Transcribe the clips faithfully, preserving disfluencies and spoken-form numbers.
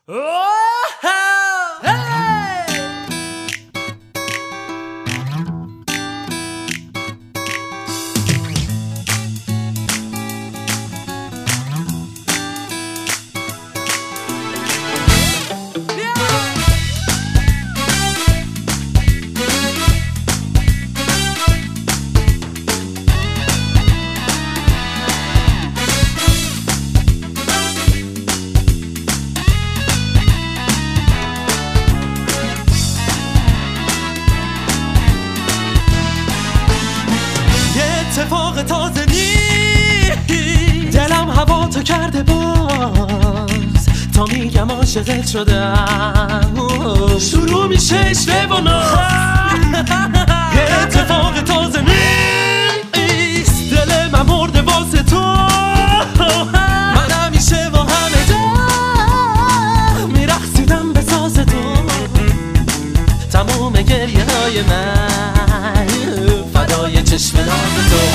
اتفاق تازه نیست، دلم هوا تو کرده باز، تا میگم عاشقت شدم شروع میشه اشوه و ناز. اتفاق تازه نیست، دل من مرده واسه تو، من همیشه با همه جا میرقصیدم به ساز تو، تموم گریه های من فدای چشم ناز تو.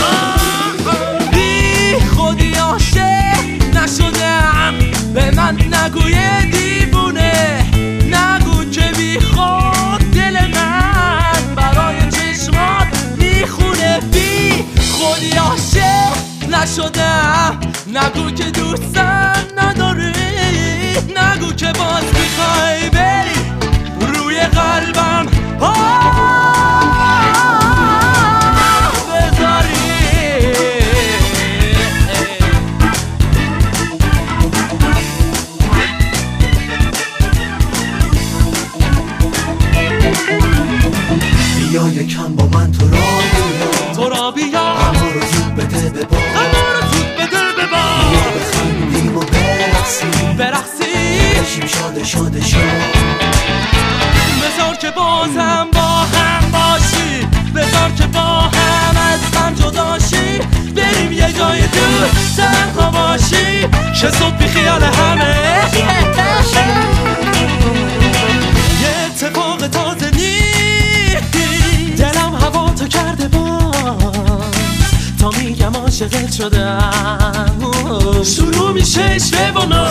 بی خودی عاشق نشدم، به من نگوی دیوونه، نگو که بی خود دل من برای چشمات میخونه. بی خودی عاشق نشدم، نگو که دوستم نداری، نگو که باز میخوای بری روی قلبم بیا یکم با من تو را بیا، تو را بیا، اما رو زود بده به باد، اما رو زود بده به باد. بیا بخندیم و برقصیم برقصیم بشیم شاده شاده شاد. بذار که بازم با هم باشی، بذار که با هم از هم جداشی، بریم یه جای دور تنها باشی، که صبح بی خیال همه یه اتفاق تازه نیست، دلم هوا تو کرده باز، تا میگم عاشقت شدم شروع میشه اشوه و ناز.